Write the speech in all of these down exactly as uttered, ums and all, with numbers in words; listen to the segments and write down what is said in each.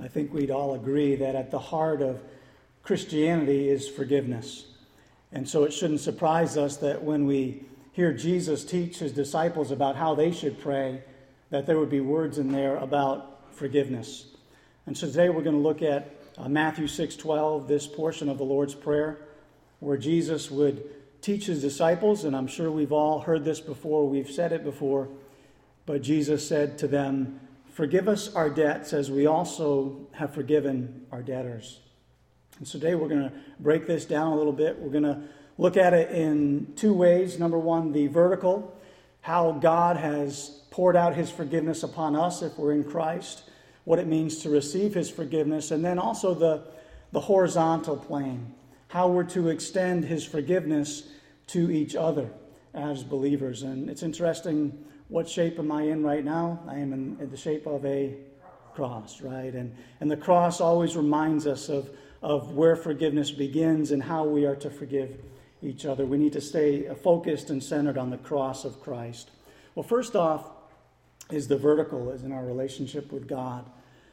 think we'd all agree that at the heart of Christianity is forgiveness. And so it shouldn't surprise us that when we hear Jesus teach his disciples about how they should pray, that there would be words in there about forgiveness. And so today we're going to look at uh, Matthew six twelve, this portion of the Lord's Prayer, where Jesus would teach his disciples, and I'm sure we've all heard this before, we've said it before, but Jesus said to them, "Forgive us our debts as we also have forgiven our debtors." And so today we're going to break this down a little bit. We're going to look at it in two ways. Number one, the vertical, how God has poured out his forgiveness upon us if we're in Christ, what it means to receive his forgiveness, and then also the, the horizontal plane, how we're to extend his forgiveness to each other as believers. And it's interesting, what shape am I in right now? I am in, in the shape of a cross, right? And, and the cross always reminds us of, of where forgiveness begins and how we are to forgive each other. We need to stay focused and centered on the cross of Christ. Well, first off is the vertical, is in our relationship with God.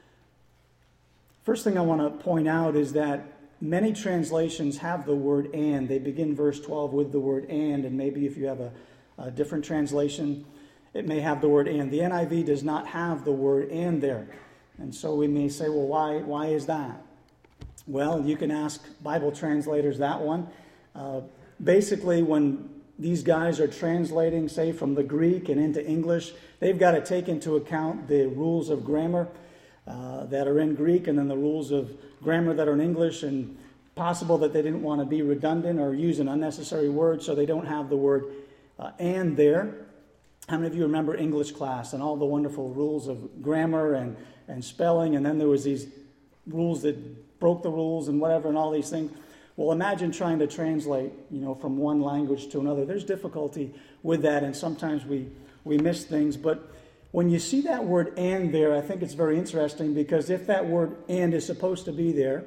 First thing I want to point out is that many translations have the word "and." They begin verse twelve with the word "and," and maybe if you have a, a different translation, it may have the word "and." The N I V does not have the word "and" there. And so we may say, well, why, why is that? Well, you can ask Bible translators that one. Uh, basically, when these guys are translating, say, from the Greek and into English, they've got to take into account the rules of grammar uh, that are in Greek and then the rules of grammar that are in English, and possible that they didn't want to be redundant or use an unnecessary word, so they don't have the word uh, "and" there. How many of you remember English class and all the wonderful rules of grammar and, and spelling, and then there was these rules that broke the rules and whatever and all these things? Well, imagine trying to translate, you know, from one language to another. There's difficulty with that, and sometimes we, we miss things. But when you see that word "and" there, I think it's very interesting, because if that word "and" is supposed to be there,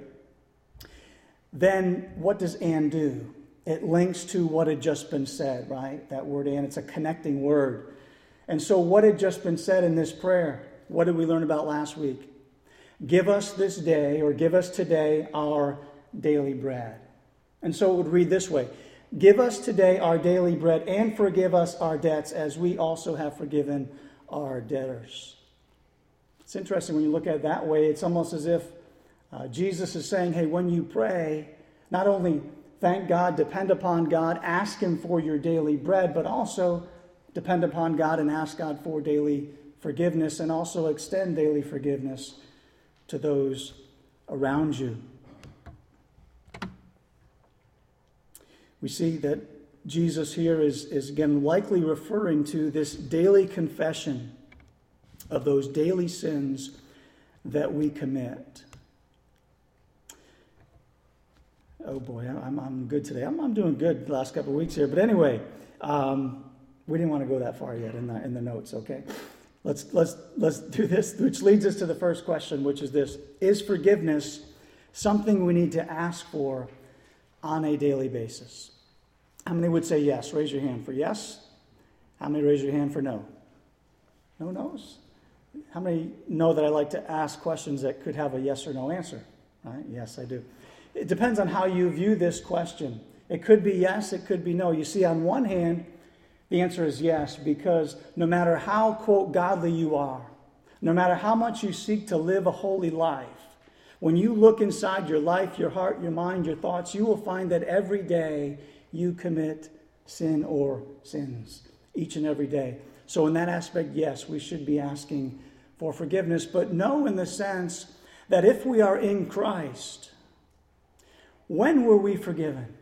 then what does "and" do? It links to what had just been said, right? That word "and," it's a connecting word. And so what had just been said in this prayer? What did we learn about last week? Give us this day, or give us today, our daily bread. And so it would read this way: give us today our daily bread, and forgive us our debts as we also have forgiven our debtors. It's interesting when you look at it that way. It's almost as if uh, Jesus is saying, hey, when you pray, not only thank God, depend upon God, ask him for your daily bread, but also depend upon God and ask God for daily forgiveness, and also extend daily forgiveness to those around you. We see that Jesus here is, is again likely referring to this daily confession of those daily sins that we commit. Oh boy, I'm, I'm good today. I'm, I'm doing good the last couple of weeks here. But anyway, um, we didn't want to go that far yet in the in the notes, okay? Let's let's let's do this, which leads us to the first question, which is this: is forgiveness something we need to ask for on a daily basis? How many would say yes? Raise your hand for yes. How many raise your hand for no? No no's? How many know that I like to ask questions that could have a yes or no answer? Right? Yes, I do. It depends on how you view this question. It could be yes, it could be no. You see, on one hand, the answer is yes, because no matter how, quote, godly you are, no matter how much you seek to live a holy life, when you look inside your life, your heart, your mind, your thoughts, you will find that every day you commit sin or sins, each and every day. So in that aspect, yes, we should be asking for forgiveness, but no in the sense that if we are in Christ, when were we forgiven?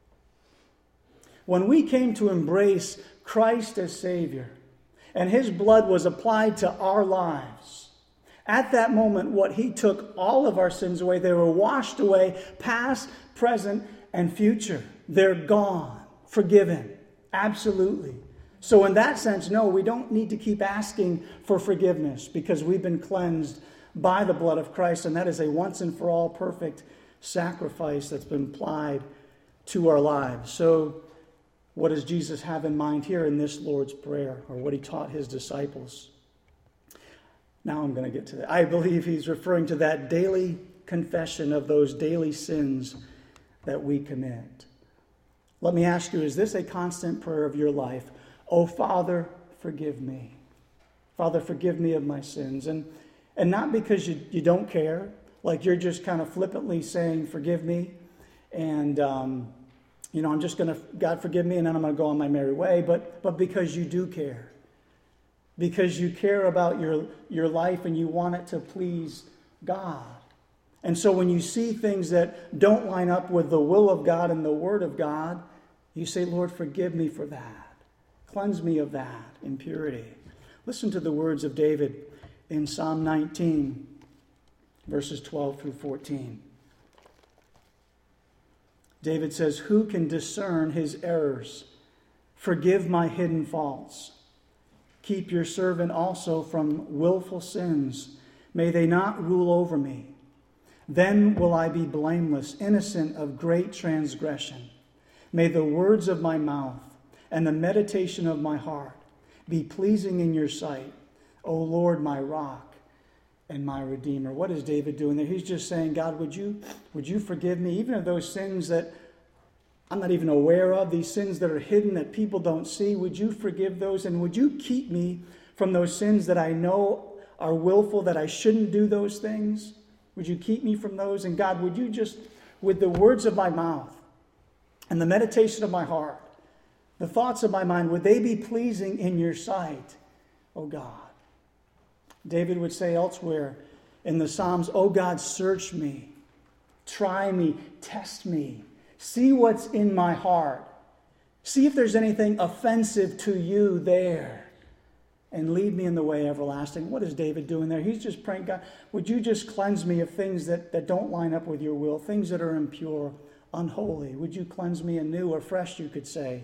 When we came to embrace Christ as Savior, and his blood was applied to our lives, at that moment, what he took all of our sins away. They were washed away, past, present, and future. They're gone, forgiven, absolutely. So in that sense, no, we don't need to keep asking for forgiveness, because we've been cleansed by the blood of Christ, and that is a once and for all perfect sacrifice that's been applied to our lives. So what does Jesus have in mind here in this Lord's Prayer, or what he taught his disciples? Now I'm going to get to that. I believe he's referring to that daily confession of those daily sins that we commit. Let me ask you, is this a constant prayer of your life? Oh, Father, forgive me. Father, forgive me of my sins. And, and not because you, you don't care, like you're just kind of flippantly saying, forgive me. And, um, you know, I'm just going to, God forgive me, and then I'm going to go on my merry way. But, but because you do care. Because you care about your, your life and you want it to please God. And so when you see things that don't line up with the will of God and the Word of God, you say, Lord, forgive me for that. Cleanse me of that impurity. Listen to the words of David in Psalm nineteen, verses twelve through fourteen. David says, who can discern his errors? Forgive my hidden faults. Keep your servant also from willful sins. May they not rule over me. Then will I be blameless, innocent of great transgression. May the words of my mouth and the meditation of my heart be pleasing in your sight, O Lord, my rock and my redeemer. What is David doing there? He's just saying, God, would you, would you forgive me even of those sins that I'm not even aware of, these sins that are hidden that people don't see? Would you forgive those? And would you keep me from those sins that I know are willful, that I shouldn't do those things? Would you keep me from those? And God, would you just, with the words of my mouth and the meditation of my heart, the thoughts of my mind, would they be pleasing in your sight, O God? David would say elsewhere in the Psalms, O God, search me, try me, test me, see what's in my heart. See if there's anything offensive to you there. And lead me in the way everlasting. What is David doing there? He's just praying, God, would you just cleanse me of things that, that don't line up with your will, things that are impure, unholy. Would you cleanse me anew or fresh, you could say.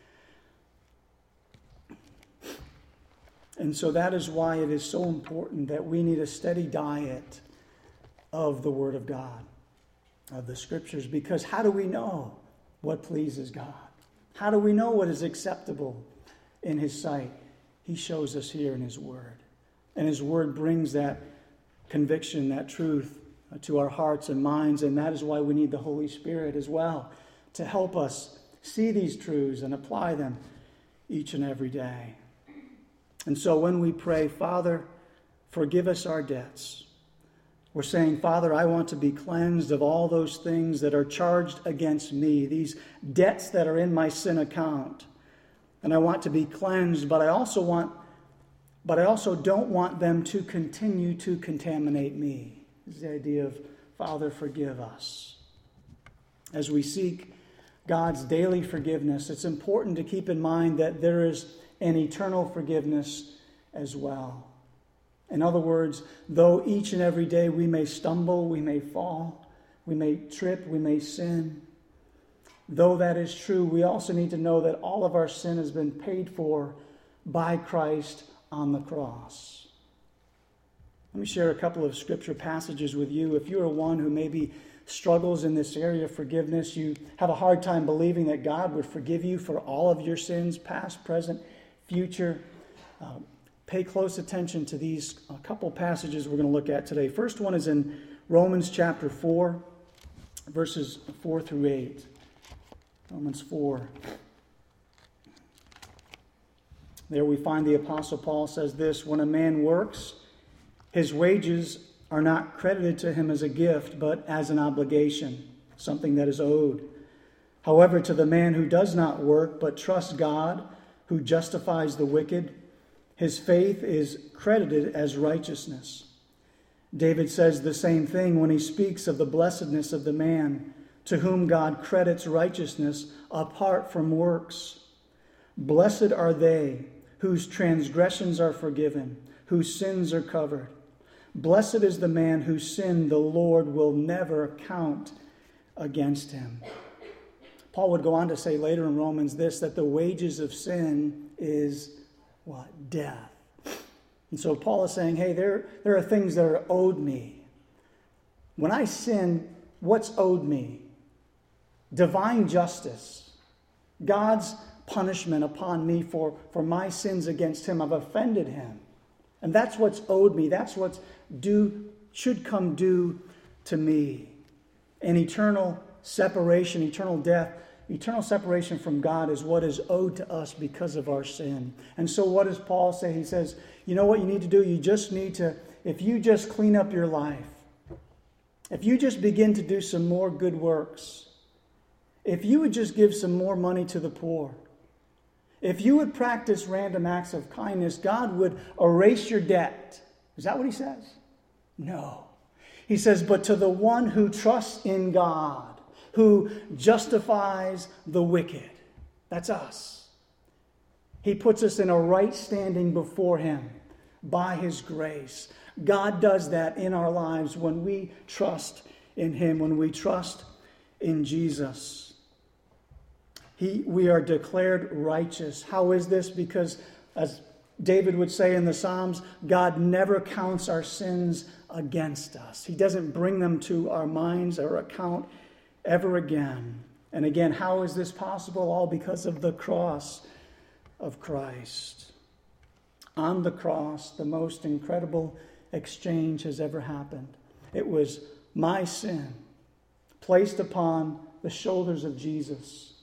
And so that is why it is so important that we need a steady diet of the Word of God, of the Scriptures. Because how do we know what pleases God? How do we know what is acceptable in His sight? He shows us here in His Word. And His Word brings that conviction, that truth to our hearts and minds. And that is why we need the Holy Spirit as well to help us see these truths and apply them each and every day. And so when we pray, Father, forgive us our debts, we're saying, Father, I want to be cleansed of all those things that are charged against me, these debts that are in my sin account. And I want to be cleansed, but I also want, but I also don't want them to continue to contaminate me. This is the idea of, Father, forgive us. As we seek God's daily forgiveness, it's important to keep in mind that there is an eternal forgiveness as well. In other words, though each and every day we may stumble, we may fall, we may trip, we may sin, though that is true, we also need to know that all of our sin has been paid for by Christ on the cross. Let me share a couple of scripture passages with you. If you're one who maybe struggles in this area of forgiveness, you have a hard time believing that God would forgive you for all of your sins, past, present, future, uh, pay close attention to these a couple passages we're going to look at today. First one is in Romans chapter four, verses four through eight. Romans four. There we find the Apostle Paul says this, when a man works, his wages are not credited to him as a gift, but as an obligation, something that is owed. However, to the man who does not work, but trusts God, who justifies the wicked, his faith is credited as righteousness. David says the same thing when he speaks of the blessedness of the man to whom God credits righteousness apart from works. Blessed are they whose transgressions are forgiven, whose sins are covered. Blessed is the man whose sin the Lord will never count against him. Paul would go on to say later in Romans this, that the wages of sin is what? Death. And so Paul is saying, hey, there, there are things that are owed me. When I sin, what's owed me? Divine justice. God's punishment upon me for, for my sins against him. I've offended him. And that's what's owed me. That's what's due, should come due to me. And eternal separation, eternal death, eternal separation from God is what is owed to us because of our sin. And so what does Paul say? He says, you know what you need to do? You just need to, if you just clean up your life, if you just begin to do some more good works, if you would just give some more money to the poor, if you would practice random acts of kindness, God would erase your debt. Is that what he says? No. He says, but to the one who trusts in God, who justifies the wicked. That's us. He puts us in a right standing before him by his grace. God does that in our lives when we trust in him, when we trust in Jesus. He, we are declared righteous. How is this? Because as David would say in the Psalms, God never counts our sins against us. He doesn't bring them to our minds or account ever again. And again, how is this possible? All because of the cross of Christ. On the cross, the most incredible exchange has ever happened. It was my sin placed upon the shoulders of Jesus,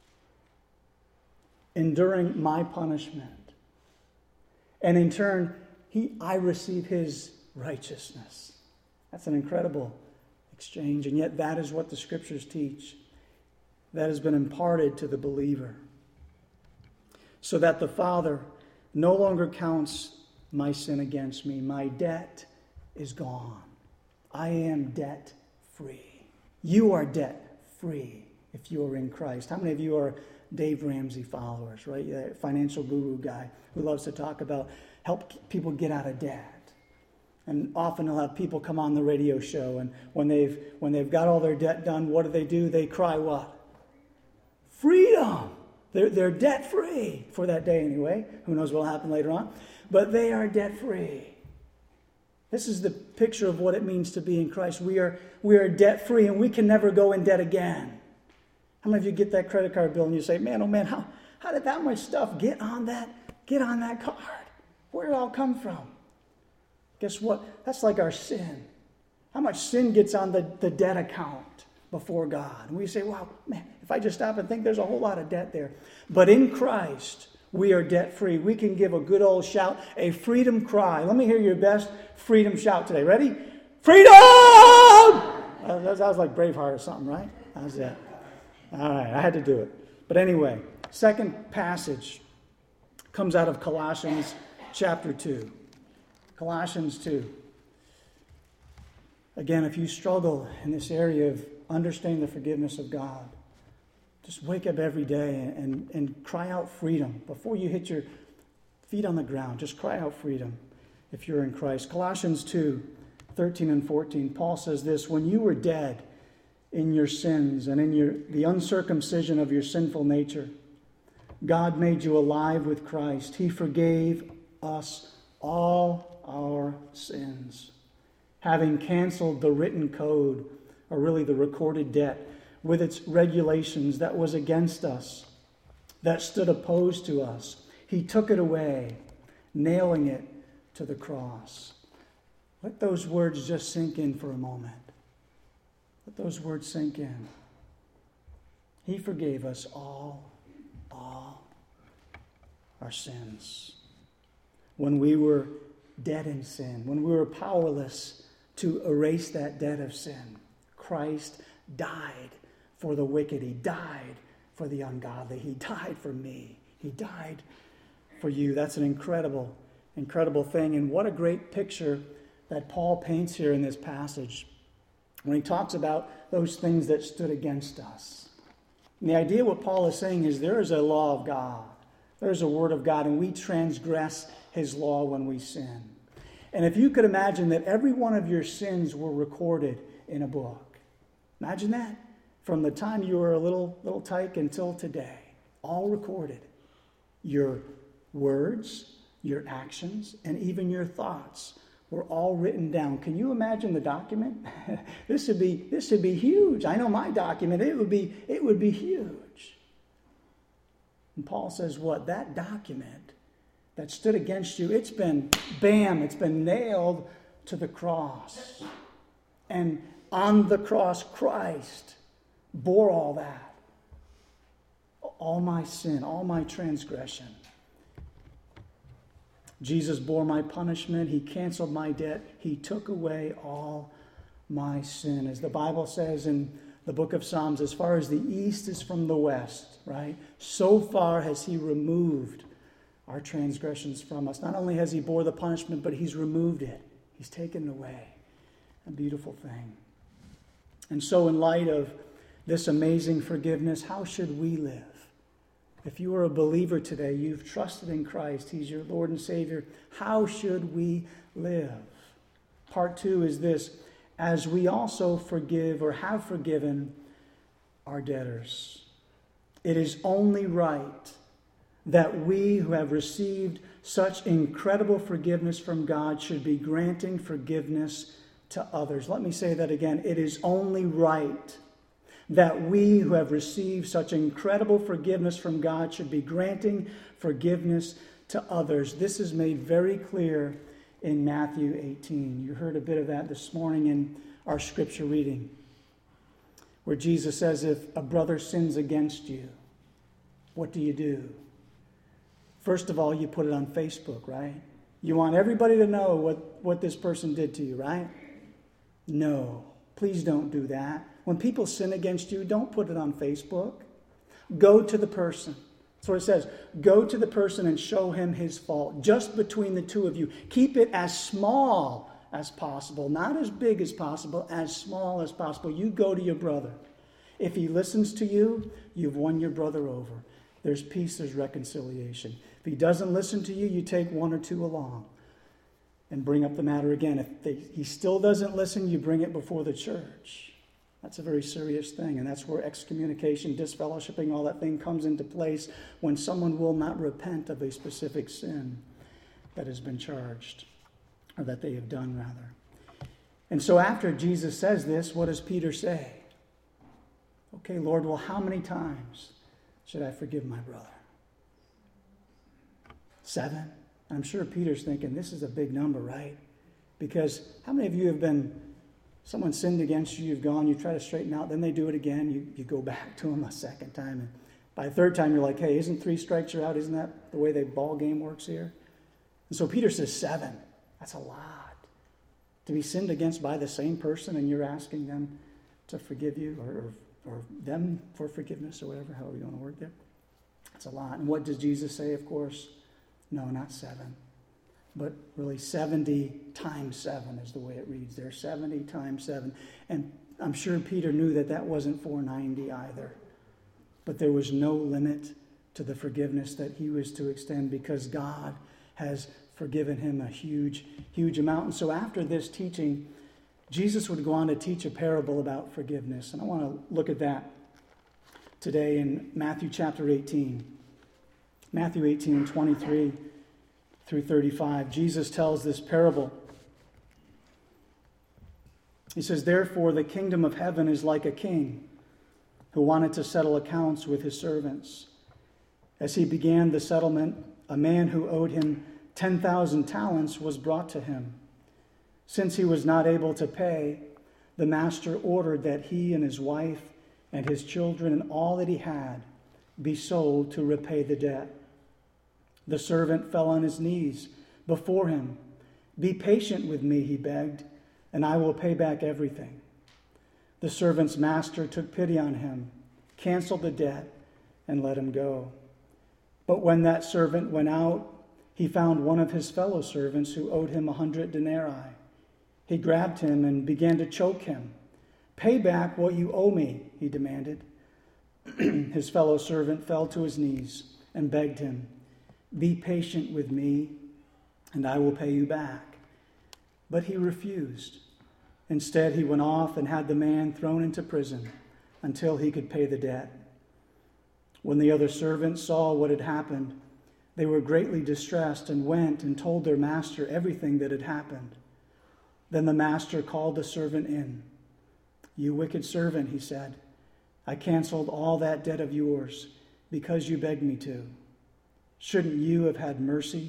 enduring my punishment. And in turn, he, I receive his righteousness. That's an incredible exchange. And yet that is what the scriptures teach. That has been imparted to the believer. So that the Father no longer counts my sin against me. My debt is gone. I am debt free. You are debt free if you are in Christ. How many of you are Dave Ramsey followers, right? The financial guru guy who loves to talk about help people get out of debt. And often he'll have people come on the radio show, and when they've when they've got all their debt done, what do they do? They cry what? Freedom. They're, they're debt free for that day anyway. Who knows what will happen later on? But they are debt free. This is the picture of what it means to be in Christ. We are we are debt free, and we can never go in debt again. How many of you get that credit card bill and you say, man, oh man, how, how did that much stuff get on that, get on that card? Where did it all come from? Guess what? That's like our sin. How much sin gets on the, the debt account before God? And we say, wow, man, if I just stop and think, there's a whole lot of debt there. But in Christ, we are debt free. We can give a good old shout, a freedom cry. Let me hear your best freedom shout today. Ready? Freedom! Uh, that was like Braveheart or something, right? How's that? All right, I had to do it. But anyway, second passage comes out of Colossians chapter two. Colossians two. Again, if you struggle in this area of understanding the forgiveness of God, just wake up every day and, and cry out freedom. Before you hit your feet on the ground, just cry out freedom if you're in Christ. Colossians two, thirteen and fourteen, Paul says this, when you were dead in your sins and in your the uncircumcision of your sinful nature, God made you alive with Christ. He forgave us all our sins, having canceled the written code, or really the recorded debt, with its regulations that was against us, that stood opposed to us. He took it away, nailing it to the cross. Let those words just sink in for a moment. Let those words sink in. He forgave us all, all our sins. When we were dead in sin, when we were powerless to erase that debt of sin, Christ died for the wicked. He died for the ungodly. He died for me. He died for you. That's an incredible, incredible thing. And what a great picture that Paul paints here in this passage when he talks about those things that stood against us. And the idea what Paul is saying is there is a law of God. There's a word of God, and we transgress his law when we sin. And if you could imagine that every one of your sins were recorded in a book. Imagine that. From the time you were a little, little tyke until today. All recorded. Your words, your actions, and even your thoughts were all written down. Can you imagine the document? this would be this would be huge. I know my document, it would be it would be huge. And Paul says what? That document that stood against you, it's been, bam, it's been nailed to the cross. And on the cross, Christ bore all that. All my sin, all my transgression. Jesus bore my punishment. He canceled my debt. He took away all my sin. As the Bible says in the book of Psalms, as far as the east is from the west, right? So far has he removed our transgressions from us. Not only has he bore the punishment, but he's removed it. He's taken it away. A beautiful thing. And so in light of this amazing forgiveness, how should we live? If you are a believer today, you've trusted in Christ, he's your Lord and Savior, how should we live? Part two is this: as we also forgive or have forgiven our debtors. It is only right that we who have received such incredible forgiveness from God should be granting forgiveness to others. Let me say that again. It is only right that we who have received such incredible forgiveness from God should be granting forgiveness to others. This is made very clear in Matthew eighteen. You heard a bit of that this morning in our scripture reading, where Jesus says, if a brother sins against you, what do you do? First of all, you put it on Facebook, right? You want everybody to know what, what this person did to you, right? No, please don't do that. When people sin against you, don't put it on Facebook. Go to the person. That's what it says. Go to the person and show him his fault, just between the two of you. Keep it as small as possible, not as big as possible, as small as possible. You go to your brother. If he listens to you, you've won your brother over. There's peace, there's reconciliation. If he doesn't listen to you, you take one or two along and bring up the matter again. If they, he still doesn't listen, you bring it before the church. That's a very serious thing, and that's where excommunication, disfellowshipping, all that thing comes into place when someone will not repent of a specific sin that has been charged, or that they have done, rather. And so after Jesus says this, what does Peter say? Okay, Lord, well, how many times should I forgive my brother? Seven? I'm sure Peter's thinking, this is a big number, right? Because how many of you have been, someone sinned against you, you've gone, you try to straighten out, then they do it again, you, you go back to them a second time, and by the third time you're like, hey, isn't three strikes you're out? Isn't that the way the ball game works here? And so Peter says seven. That's a lot. To be sinned against by the same person and you're asking them to forgive you, or, or them for forgiveness, or whatever, however you want to word there. That's a lot. And what does Jesus say, of course? No, not seven. But really seventy times seven is the way it reads there. seventy times seven. And I'm sure Peter knew that that wasn't four ninety either. But there was no limit to the forgiveness that he was to extend, because God has forgiven him a huge, huge amount. And so after this teaching, Jesus would go on to teach a parable about forgiveness. And I want to look at that today in Matthew chapter eighteen. Matthew eighteen, twenty-three through thirty-five. Jesus tells this parable. He says, therefore, the kingdom of heaven is like a king who wanted to settle accounts with his servants. As he began the settlement, a man who owed him ten thousand talents was brought to him. Since he was not able to pay, the master ordered that he and his wife and his children and all that he had be sold to repay the debt. The servant fell on his knees before him. Be patient with me, he begged, and I will pay back everything. The servant's master took pity on him, canceled the debt, and let him go. But when that servant went out, he found one of his fellow servants who owed him a hundred denarii. He grabbed him and began to choke him. Pay back what you owe me, he demanded. His fellow servant fell to his knees and begged him, be patient with me, and I will pay you back. But he refused. Instead, he went off and had the man thrown into prison until he could pay the debt. When the other servants saw what had happened, they were greatly distressed and went and told their master everything that had happened. Then the master called the servant in. You wicked servant, he said, I canceled all that debt of yours because you begged me to. Shouldn't you have had mercy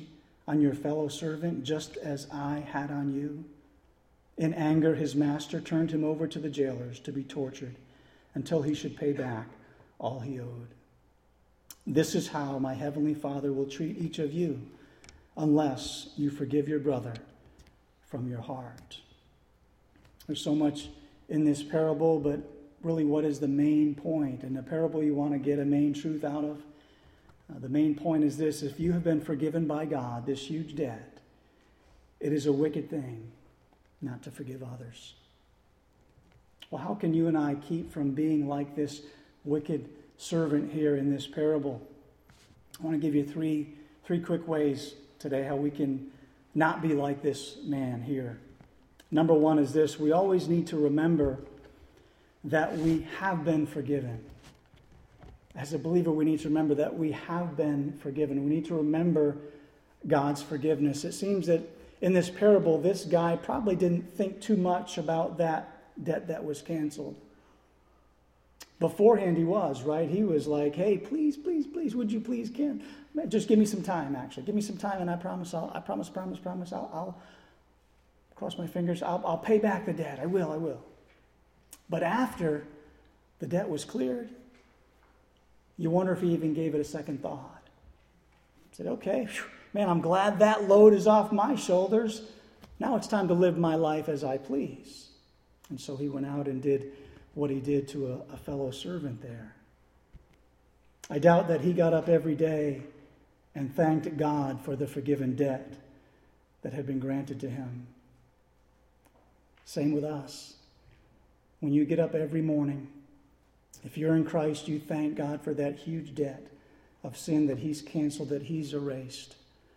on your fellow servant, just as I had on you?" In anger, his master turned him over to the jailers to be tortured until he should pay back all he owed. This is how my heavenly Father will treat each of you unless you forgive your brother from your heart. There's so much in this parable, but really, what is the main point? In a parable, you want to get a main truth out of. Uh, the main point is this: if you have been forgiven by God, this huge debt, it is a wicked thing not to forgive others. Well, how can you and I keep from being like this wicked servant here in this parable? I want to give you three, three quick ways today how we can not be like this man here. Number one is this: we always need to remember that we have been forgiven. As a believer, we need to remember that we have been forgiven. We need to remember God's forgiveness. It seems that in this parable, this guy probably didn't think too much about that debt that was canceled. Beforehand, he was, right? He was like, "Hey, please, please, please, would you please, can just give me some time, actually. Give me some time, and I promise, I'll, I promise, promise, promise, I'll, I'll cross my fingers, I'll, I'll pay back the debt. I will, I will." But after the debt was cleared, you wonder if he even gave it a second thought. He said, "Okay, man, I'm glad that load is off my shoulders. Now it's time to live my life as I please." And so he went out and did what he did to a, a fellow servant there. I doubt that he got up every day and thanked God for the forgiven debt that had been granted to him. Same with us. When you get up every morning, if you're in Christ, you thank God for that huge debt of sin that he's canceled, that he's erased.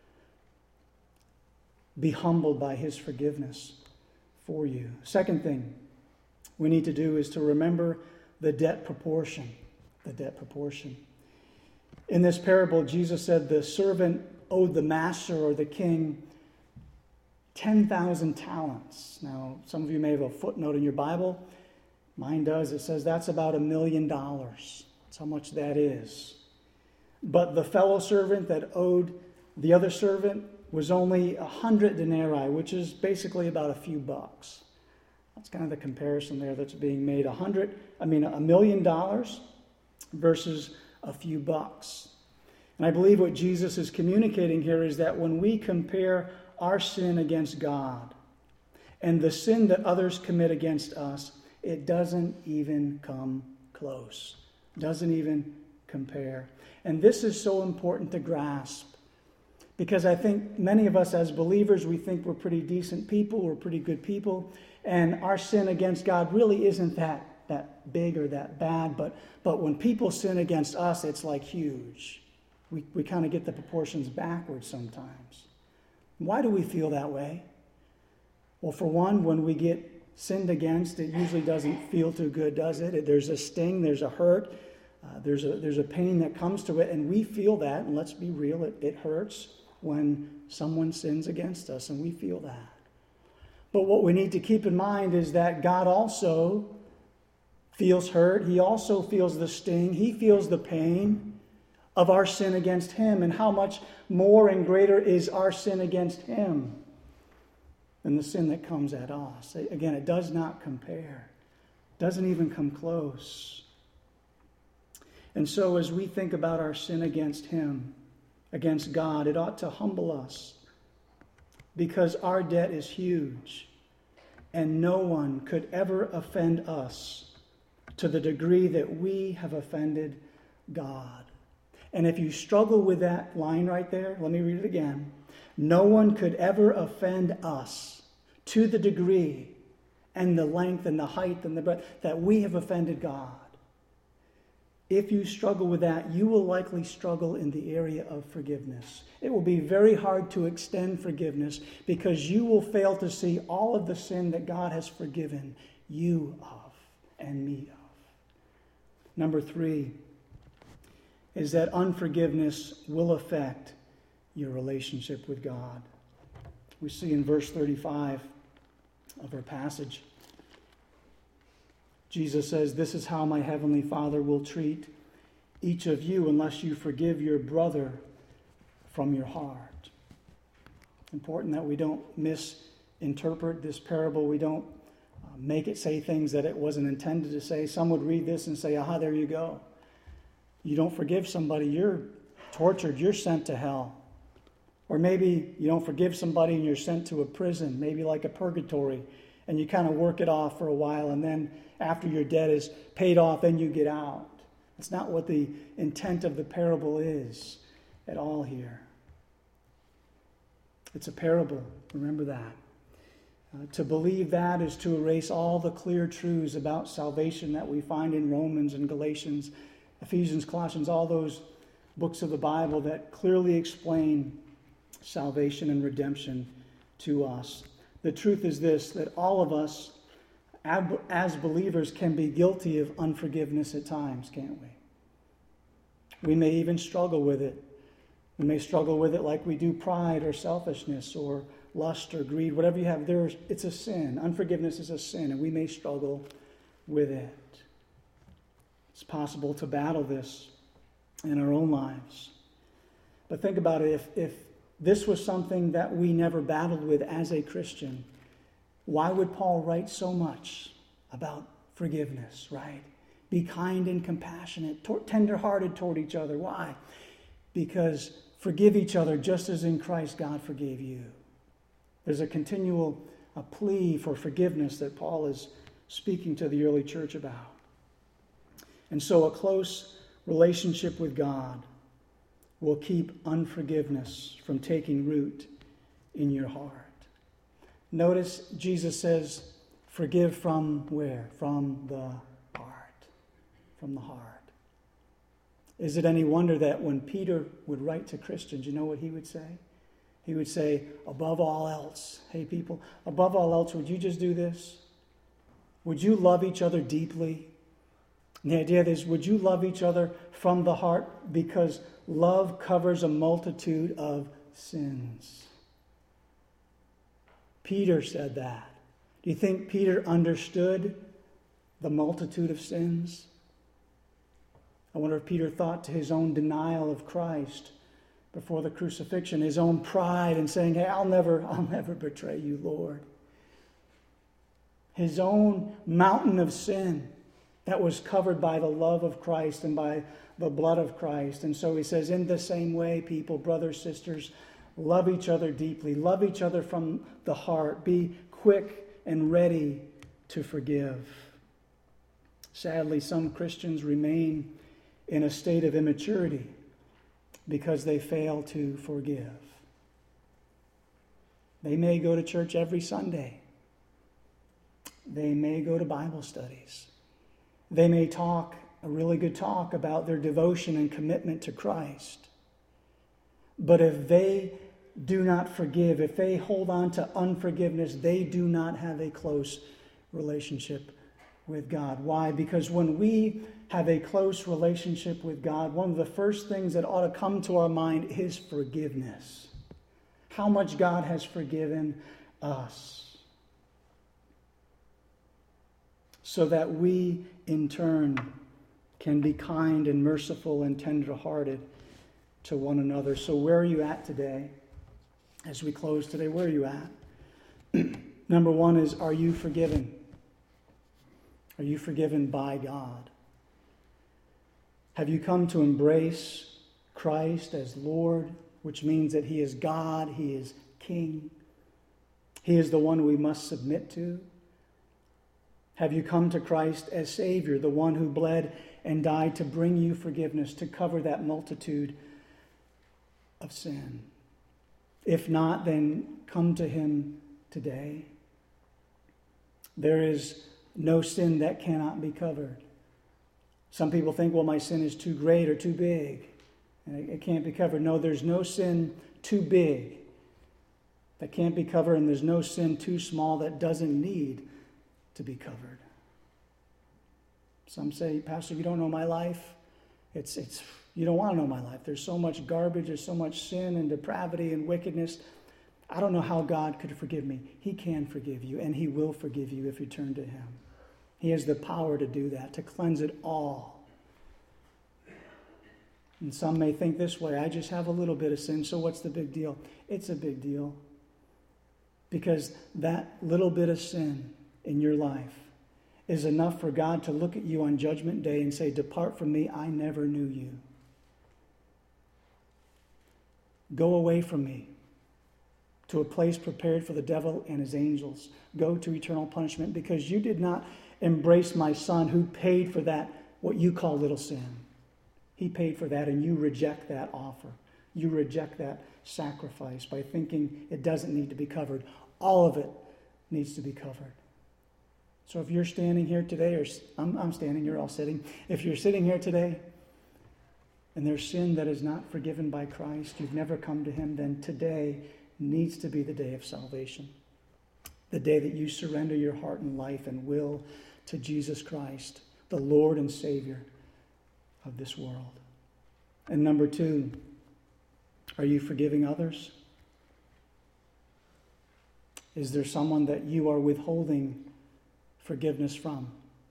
Be humbled by his forgiveness for you. Second thing we need to do is to remember the debt proportion. The debt proportion. In this parable, Jesus said the servant owed the master or the king ten thousand talents. Now, some of you may have a footnote in your Bible. Mine does. It says that's about a million dollars. That's how much that is. But the fellow servant that owed the other servant was only a hundred denarii, which is basically about a few bucks. That's kind of the comparison there that's being made. A hundred, I mean, a million dollars versus a few bucks. And I believe what Jesus is communicating here is that when we compare our sin against God and the sin that others commit against us, it doesn't even come close. Doesn't even compare. And this is so important to grasp, because I think many of us as believers, we think we're pretty decent people, we're pretty good people, and our sin against God really isn't that, that big or that bad, but, but when people sin against us, it's like huge. We, we kind of get the proportions backwards sometimes. Why do we feel that way? Well, for one, when we get sinned against, it usually doesn't feel too good, does it? There's a sting, there's a hurt, uh, there's a there's a pain that comes to it, and we feel that, and let's be real, it, it hurts when someone sins against us, and we feel that. But what we need to keep in mind is that God also feels hurt. He also feels the sting. He feels the pain of our sin against him, and how much more and greater is our sin against him than the sin that comes at us. Again, it does not compare. It doesn't even come close. And so as we think about our sin against him, against God, it ought to humble us, because our debt is huge, and no one could ever offend us to the degree that we have offended God. And if you struggle with that line right there, let me read it again. No one could ever offend us to the degree and the length and the height and the breadth that we have offended God. If you struggle with that, you will likely struggle in the area of forgiveness. It will be very hard to extend forgiveness, because you will fail to see all of the sin that God has forgiven you of and me of. Number three is that unforgiveness will affect your relationship with God. We see in verse thirty-five of our passage, Jesus says, "This is how my heavenly Father will treat each of you unless you forgive your brother from your heart." important that we don't misinterpret this parable. We don't uh, make it say things that it wasn't intended to say. Some would read this and say, aha, there you go. You don't forgive somebody, you're tortured, you're sent to hell. Or maybe you don't forgive somebody and you're sent to a prison, maybe like a purgatory, and you kind of work it off for a while, and then after your debt is paid off, then you get out. That's not what the intent of the parable is at all here. It's a parable. Remember that. Uh, to believe that is to erase all the clear truths about salvation that we find in Romans and Galatians, Ephesians, Colossians, all those books of the Bible that clearly explain salvation and redemption to us. The truth is this, that all of us, as believers, can be guilty of unforgiveness at times, can't we? We may even struggle with it. We may struggle with it like we do pride or selfishness or lust or greed, whatever you have. There's, it's a sin. Unforgiveness is a sin, and we may struggle with it. It's possible to battle this in our own lives. But think about it. If, if this was something that we never battled with as a Christian, why would Paul write so much about forgiveness, right? Be kind and compassionate, tor- tender-hearted toward each other. Why? Because forgive each other just as in Christ God forgave you. There's a continual a plea for forgiveness that Paul is speaking to the early church about. And so a close relationship with God will keep unforgiveness from taking root in your heart. Notice Jesus says, forgive from where? From the heart. From the heart. Is it any wonder that when Peter would write to Christians, you know what he would say? He would say, above all else, hey people, above all else, would you just do this? Would you love each other deeply? And the idea is, would you love each other from the heart? Because love covers a multitude of sins. Peter said that. Do you think Peter understood the multitude of sins? I wonder if Peter thought to his own denial of Christ before the crucifixion, his own pride in saying, hey, I'll never, I'll never betray you, Lord. His own mountain of sin that was covered by the love of Christ and by the blood of Christ. And so he says, in the same way, people, brothers, sisters, love each other deeply. Love each other from the heart. Be quick and ready to forgive. Sadly, some Christians remain in a state of immaturity because they fail to forgive. They may go to church every Sunday. They may go to Bible studies. They may talk a really good talk about their devotion and commitment to Christ. But if they do not forgive, if they hold on to unforgiveness, they do not have a close relationship with God. Why? Because when we have a close relationship with God, one of the first things that ought to come to our mind is forgiveness. How much God has forgiven us. So that we, in turn, can be kind and merciful and tender-hearted to one another. So where are you at today? As we close today, where are you at? Number one is, are you forgiven? Are you forgiven by God? Have you come to embrace Christ as Lord, which means that He is God, He is King. He is the one we must submit to. Have you come to Christ as Savior, the one who bled and died to bring you forgiveness, to cover that multitude of sin? If not, then come to Him today. There is no sin that cannot be covered. Some people think, well, my sin is too great or too big, and it can't be covered. No, there's no sin too big that can't be covered, and there's no sin too small that doesn't need to be covered. Some say, Pastor, you don't know my life. It's, it's, you don't want to know my life. There's so much garbage, there's so much sin and depravity and wickedness. I don't know how God could forgive me. He can forgive you, and He will forgive you if you turn to Him. He has the power to do that, to cleanse it all. And some may think this way, I just have a little bit of sin, so what's the big deal? It's a big deal. Because that little bit of sin in your life is enough for God to look at you on Judgment Day and say, "Depart from me, I never knew you. Go away from me to a place prepared for the devil and his angels. Go to eternal punishment because you did not embrace my Son who paid for that, what you call little sin. He paid for that, and you reject that offer. You reject that sacrifice by thinking it doesn't need to be covered. All of it needs to be covered." So if you're standing here today, or I'm, I'm standing, you're all sitting. If you're sitting here today and there's sin that is not forgiven by Christ, you've never come to him, then today needs to be the day of salvation. The day that you surrender your heart and life and will to Jesus Christ, the Lord and Savior of this world. And number two, are you forgiving others? Is there someone that you are withholding forgiveness from?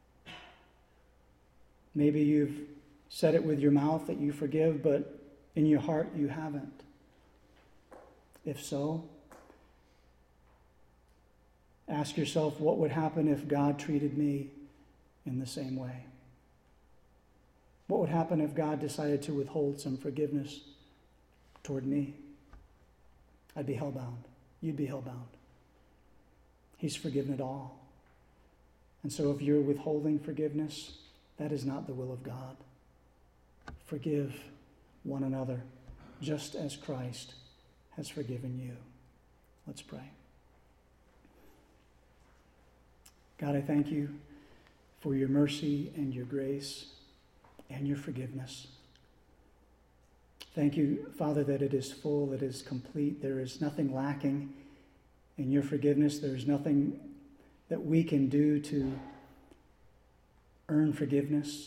Maybe you've said it with your mouth that you forgive, but in your heart you haven't. If so, ask yourself, what would happen if God treated me in the same way? What would happen if God decided to withhold some forgiveness toward me? I'd be hellbound. You'd be hellbound. He's forgiven it all. And so if you're withholding forgiveness, that is not the will of God. Forgive one another, just as Christ has forgiven you. Let's pray. God, I thank you for your mercy and your grace and your forgiveness. Thank you, Father, that it is full, it is complete. There is nothing lacking in your forgiveness. There is nothing that we can do to earn forgiveness.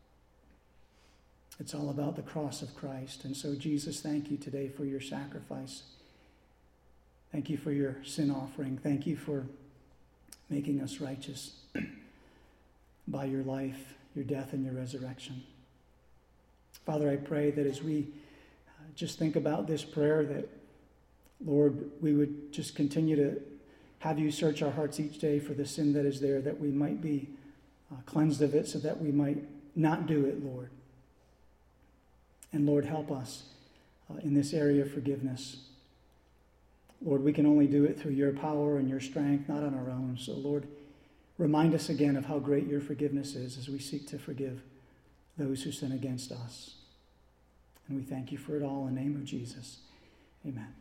It's all about the cross of Christ. And so, Jesus, thank you today for your sacrifice. Thank you for your sin offering. Thank you for making us righteous by your life, your death, and your resurrection. Father, I pray that as we just think about this prayer, that, Lord, we would just continue to have you search our hearts each day for the sin that is there, that we might be uh, cleansed of it so that we might not do it, Lord. And Lord, help us uh, in this area of forgiveness. Lord, we can only do it through your power and your strength, not on our own. So, Lord, remind us again of how great your forgiveness is as we seek to forgive those who sin against us. And we thank you for it all in the name of Jesus. Amen.